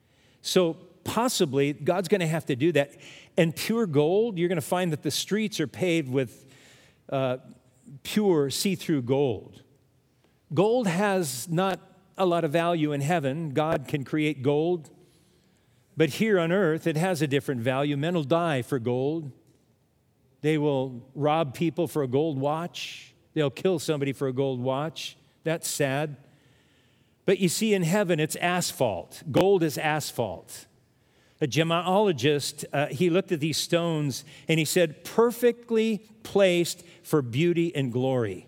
So possibly God's going to have to do that. And pure gold, you're going to find that the streets are paved with uh, pure see-through gold. Gold has not a lot of value in heaven. God can create gold. But here on earth, it has a different value. Men will die for gold. They will rob people for a gold watch. They'll kill somebody for a gold watch. That's sad. But you see, in heaven, it's asphalt. Gold is asphalt. A gemologist, uh, he looked at these stones and he said, perfectly placed for beauty and glory.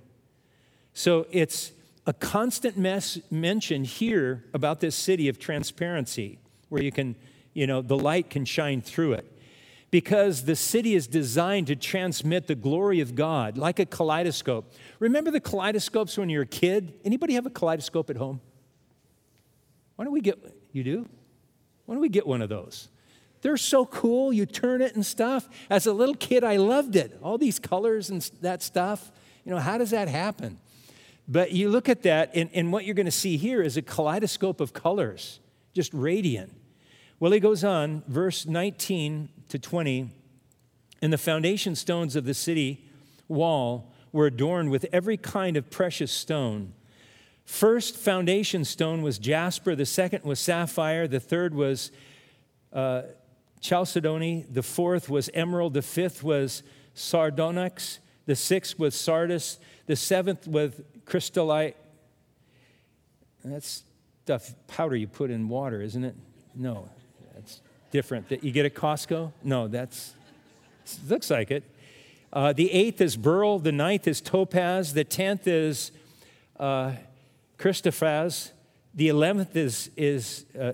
So it's a constant mess mention here about this city of transparency, where you can, you know, the light can shine through it. Because the city is designed to transmit the glory of God, like a kaleidoscope. Remember the kaleidoscopes when you were a kid? Anybody have a kaleidoscope at home? Why don't we get, you do? Why don't we get one of those? They're so cool. You turn it and stuff. As a little kid, I loved it. All these colors and that stuff. You know, how does that happen? But you look at that, and, and what you're going to see here is a kaleidoscope of colors, just radiant. Well, he goes on, verse nineteen to twenty, and the foundation stones of the city wall were adorned with every kind of precious stone. First foundation stone was jasper, the second was sapphire, the third was uh, chalcedony, the fourth was emerald, the fifth was sardonyx, the sixth was sardis, the seventh was crystallite. That's stuff, powder you put in water, isn't it? No, that's different. That you get at Costco? No, that's, looks like it. Uh, the eighth is beryl, the ninth is topaz, the tenth is uh, Christophaz, the eleventh is, is uh,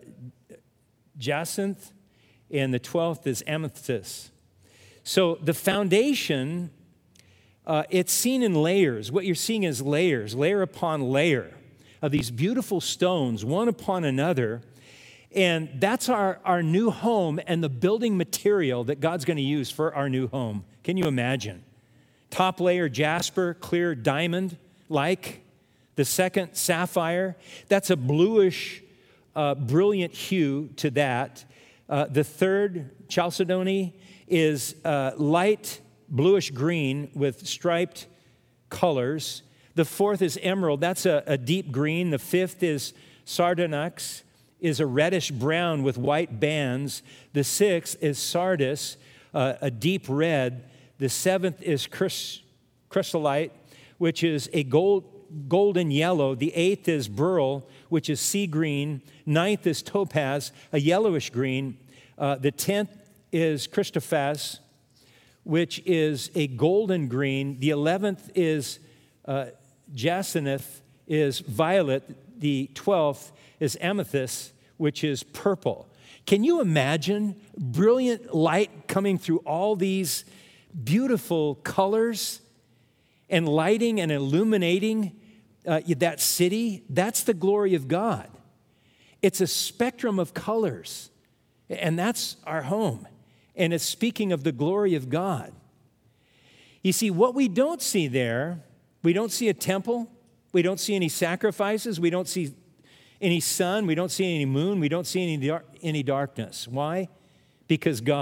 jacinth, and the twelfth is amethyst. So the foundation, uh, it's seen in layers. What you're seeing is layers, layer upon layer of these beautiful stones, one upon another. And that's our, our new home and the building material that God's going to use for our new home. Can you imagine? Top layer, jasper, clear diamond, like. The second, sapphire. That's a bluish, uh, brilliant hue to that. Uh, the third, chalcedony, is uh, light bluish green with striped colors. The fourth is emerald. That's a, a deep green. The fifth is sardonyx, is a reddish brown with white bands. The sixth is sardis, uh, a deep red. The seventh is chrysolite, chrysolite, which is a gold, golden yellow. The eighth is beryl, which is sea green. Ninth is topaz, a yellowish green. Uh, the tenth is Christophaz, which is a golden green. The eleventh is uh, jacinth, is violet. The twelfth is amethyst, which is purple. Can you imagine brilliant light coming through all these beautiful colors and lighting and illuminating uh, that city? That's the glory of God. It's a spectrum of colors, and that's our home. And it's speaking of the glory of God. You see, what we don't see there, we don't see a temple, we don't see any sacrifices, we don't see any sun, we don't see any moon, we don't see any, dar- any darkness. Why? Because God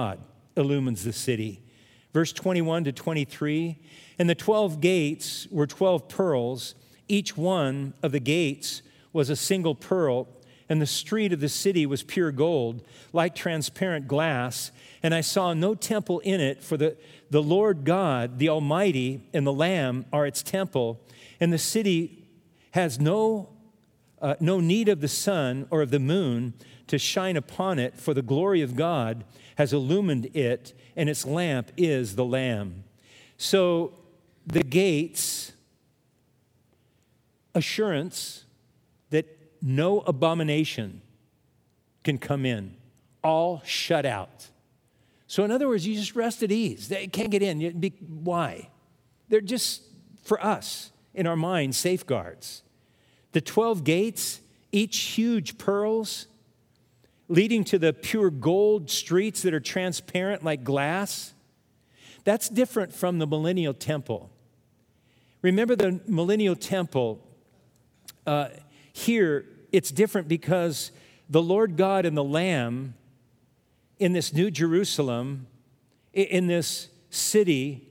illumines the city. Verse twenty-one to twenty-three, and the twelve gates were twelve pearls. Each one of the gates was a single pearl, and the street of the city was pure gold, like transparent glass. And I saw no temple in it, for the, the Lord God, the Almighty, and the Lamb are its temple. And the city has no, uh, no need of the sun or of the moon to shine upon it, for the glory of God has illumined it, and its lamp is the Lamb. So the gates, assurance that no abomination can come in, all shut out. So in other words, you just rest at ease. They can't get in. Why? They're just, for us, in our mind, safeguards. The twelve gates, each huge pearls, leading to the pure gold streets that are transparent like glass. That's different from the millennial temple. Remember the millennial temple, uh, here it's different because the Lord God and the Lamb in this New Jerusalem, in this city,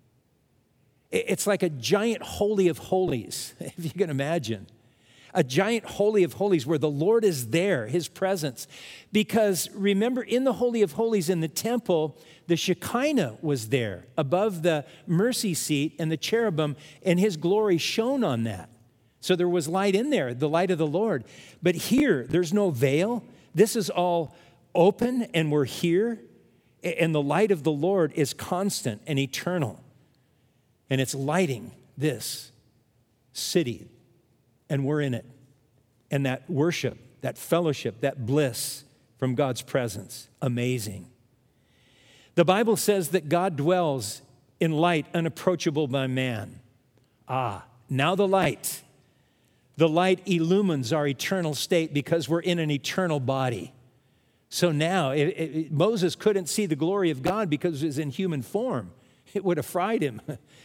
it's like a giant holy of holies, if you can imagine. A giant holy of holies where the Lord is there, his presence. Because remember, in the holy of holies in the temple, the Shekinah was there above the mercy seat, and the cherubim and his glory shone on that. So there was light in there, the light of the Lord. But here, there's no veil. This is all open, and we're here. And the light of the Lord is constant and eternal. And it's lighting this city. And we're in it. And that worship, that fellowship, that bliss from God's presence, amazing. The Bible says that God dwells in light unapproachable by man. Ah, now the light. The light illumines our eternal state because we're in an eternal body. So now, it, it, Moses couldn't see the glory of God because it was in human form. It would have fried him.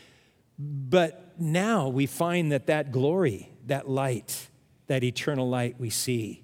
But now we find that that glory, that light, that eternal light we see.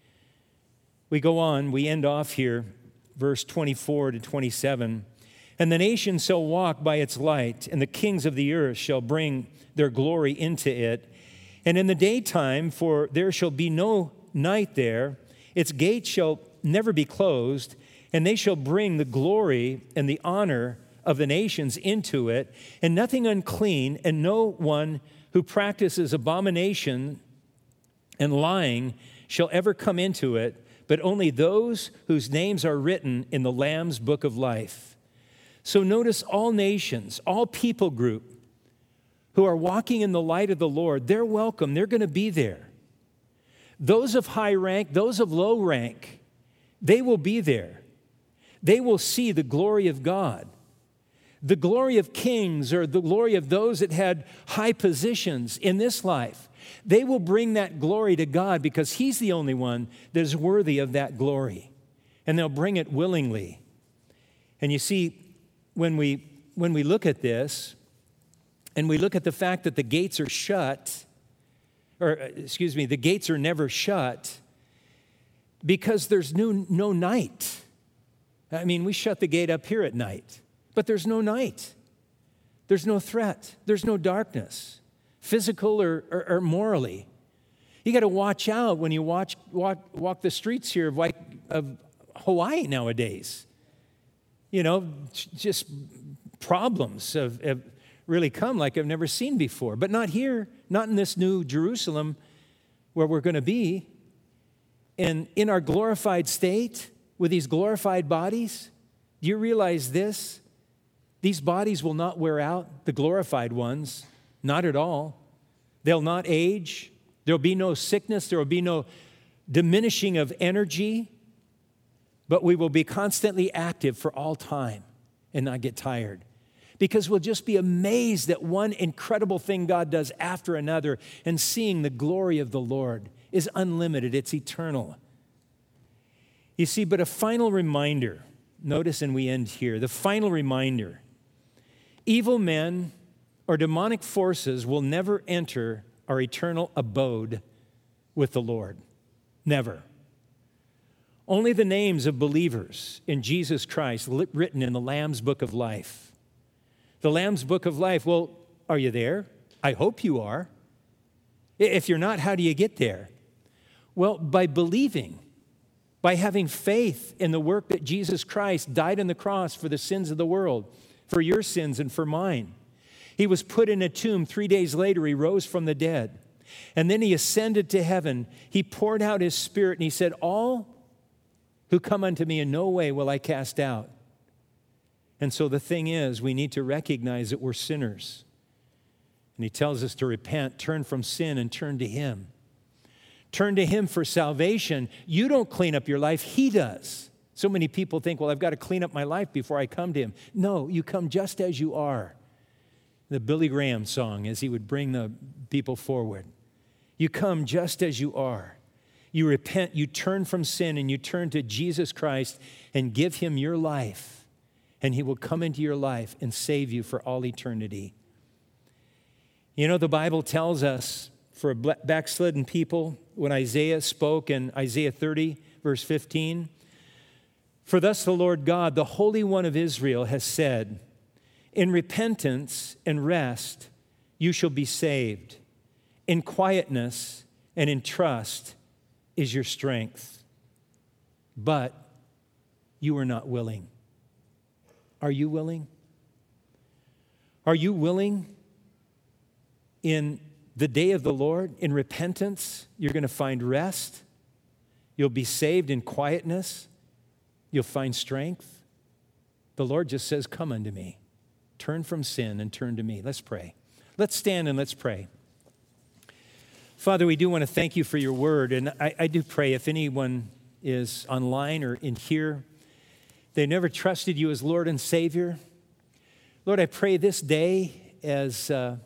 We go on, we end off here, verse twenty-four to twenty-seven. And the nations shall walk by its light, and the kings of the earth shall bring their glory into it. And in the daytime, for there shall be no night there, its gates shall never be closed, and they shall bring the glory and the honor of the nations into it, and nothing unclean, and no one who practices abomination and lying shall ever come into it, but only those whose names are written in the Lamb's book of life. So notice all nations, all people group who are walking in the light of the Lord, they're welcome, they're going to be there. Those of high rank, those of low rank, they will be there. They will see the glory of God. The glory of kings, or the glory of those that had high positions in this life, they will bring that glory to God because he's the only one that is worthy of that glory. And they'll bring it willingly. And you see, when we, when we look at this, and we look at the fact that the gates are shut, or excuse me, the gates are never shut because there's no, no night. I mean, we shut the gate up here at night. But there's no night. There's no threat. There's no darkness, physical or, or, or morally. You got to watch out when you watch, walk, walk the streets here of, like, of Hawaii nowadays. You know, just problems have, have really come like I've never seen before. But not here, not in this new Jerusalem where we're going to be. And in our glorified state, with these glorified bodies, do you realize this? These bodies will not wear out, the glorified ones, not at all. They'll not age. There'll be no sickness. There will be no diminishing of energy. But we will be constantly active for all time and not get tired. Because we'll just be amazed at one incredible thing God does after another, and seeing the glory of the Lord is unlimited. It's eternal. You see, but a final reminder, notice, and we end here, the final reminder. Evil men or demonic forces will never enter our eternal abode with the Lord. Never. Only the names of believers in Jesus Christ written in the Lamb's Book of Life. The Lamb's Book of Life, well, are you there? I hope you are. If you're not, how do you get there? Well, by believing, by having faith in the work that Jesus Christ died on the cross for the sins of the world, for your sins and for mine. He was put in a tomb. Three days later, he rose from the dead. And then he ascended to heaven. He poured out his Spirit, and he said, all who come unto me in no way will I cast out. And so the thing is, we need to recognize that we're sinners. And he tells us to repent, turn from sin, and turn to him. Turn to him for salvation. You don't clean up your life, he does. So many people think, well, I've got to clean up my life before I come to him. No, you come just as you are. The Billy Graham song, as he would bring the people forward. You come just as you are. You repent, you turn from sin, and you turn to Jesus Christ and give him your life. And he will come into your life and save you for all eternity. You know, the Bible tells us for a backslidden people, when Isaiah spoke in Isaiah thirty, verse fifteen, for thus the Lord God, the Holy One of Israel, has said, in repentance and rest you shall be saved. In quietness and in trust is your strength. But you are not willing. Are you willing? Are you willing in the day of the Lord, in repentance? You're going to find rest. You'll be saved in quietness. You'll find strength. The Lord just says, come unto me. Turn from sin and turn to me. Let's pray. Let's stand and let's pray. Father, we do want to thank you for your word. And I, I do pray if anyone is online or in here, they never trusted you as Lord and Savior. Lord, I pray this day as uh,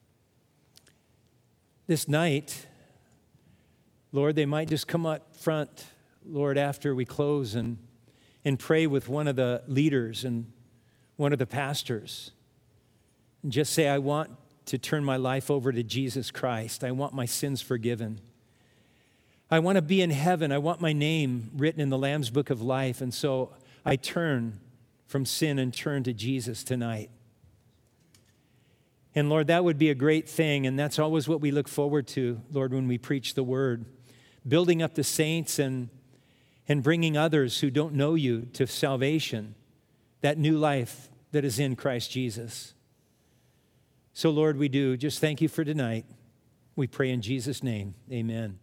this night, Lord, they might just come up front, Lord, after we close and, and pray with one of the leaders and one of the pastors. And just say, I want to turn my life over to Jesus Christ. I want my sins forgiven. I want to be in heaven. I want my name written in the Lamb's Book of Life. And so I turn from sin and turn to Jesus tonight. And Lord, that would be a great thing. And that's always what we look forward to, Lord, when we preach the word. Building up the saints and, and bringing others who don't know you to salvation. That new life that is in Christ Jesus. So, Lord, we do just thank you for tonight. We pray in Jesus' name. Amen.